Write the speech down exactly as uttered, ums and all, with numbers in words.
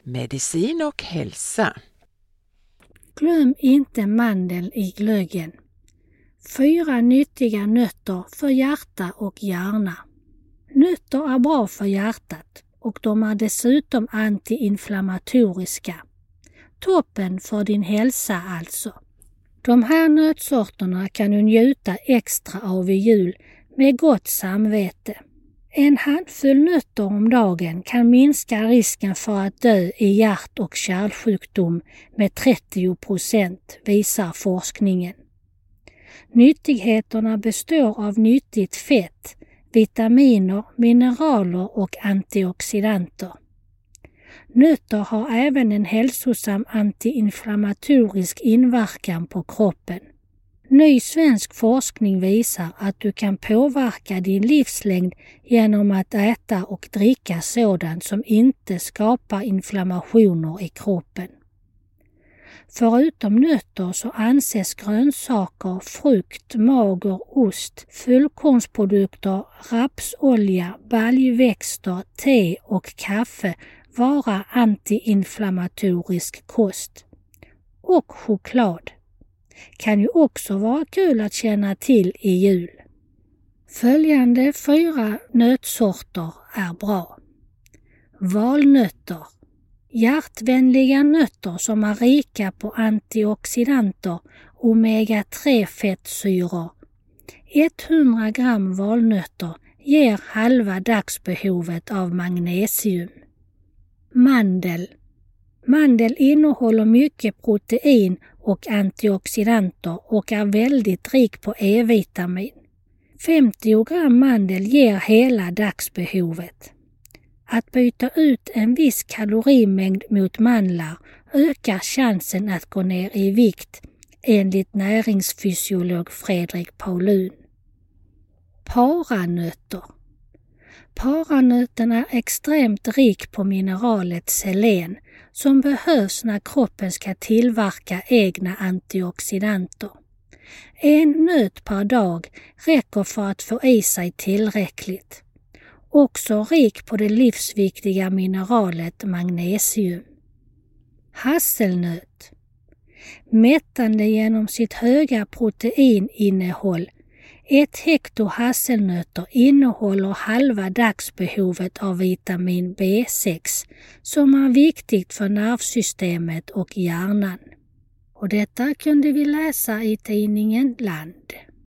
Medicin och hälsa. Glöm inte mandel i glöggen. Fyra nyttiga nötter för hjärta och hjärna. Nötter är bra för hjärtat och de är dessutom antiinflammatoriska. Toppen för din hälsa alltså. De här nötsorterna kan du njuta extra av i jul med gott samvete. En handfull nötter om dagen kan minska risken för att dö i hjärt- och kärlsjukdom med trettio procent, visar forskningen. Nyttigheterna består av nyttigt fett, vitaminer, mineraler och antioxidanter. Nötter har även en hälsosam antiinflammatorisk inverkan på kroppen. Ny svensk forskning visar att du kan påverka din livslängd genom att äta och dricka sådant som inte skapar inflammationer i kroppen. Förutom nötter så anses grönsaker, frukt, mager, ost, fullkornsprodukter, rapsolja, baljväxter, te och kaffe vara antiinflammatorisk kost. Och choklad kan ju också vara kul att känna till i jul. Följande fyra nötsorter är bra. Valnötter. Hjärtvänliga nötter som är rika på antioxidanter, omega tre fettsyror. hundra gram valnötter ger halva dagsbehovet av magnesium. Mandel. Mandel innehåller mycket protein och antioxidanter och är väldigt rik på E-vitamin. femtio gram mandel ger hela dagsbehovet. Att byta ut en viss kalorimängd mot mandlar ökar chansen att gå ner i vikt, enligt näringsfysiolog Fredrik Paulun. Paranötter. Paranöten är extremt rik på mineralet selen som behövs när kroppen ska tillverka egna antioxidanter. En nöt per dag räcker för att få i sig tillräckligt. Också rik på det livsviktiga mineralet magnesium. Hasselnöt. Mättande genom sitt höga proteininnehåll. Ett hekto hasselnötter innehåller halva dagsbehovet av vitamin B sex som är viktigt för nervsystemet och hjärnan. Och detta kunde vi läsa i tidningen Land.